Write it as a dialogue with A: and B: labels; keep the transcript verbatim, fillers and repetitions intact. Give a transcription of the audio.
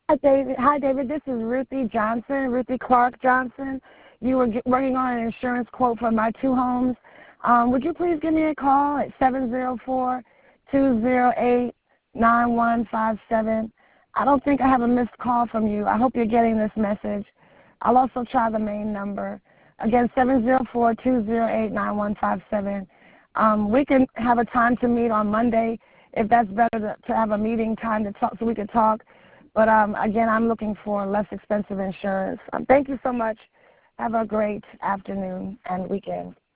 A: Hi, David. Hi, David. This is Ruthie Johnson, Ruthie Clark Johnson. You were get, working on an insurance quote for my two homes. Um, would you please give me a call at seven zero four, two zero eight, nine one five seven? I don't think I have a missed call from you. I hope you're getting this message. I'll also try the main number. Again, seven zero four, two zero eight, nine one five seven. Um, we can have a time to meet on Monday if that's better to, to have a meeting time to talk so we could talk. But um, again, I'm looking for less expensive insurance. Um, thank you so much. Have a great afternoon and weekend.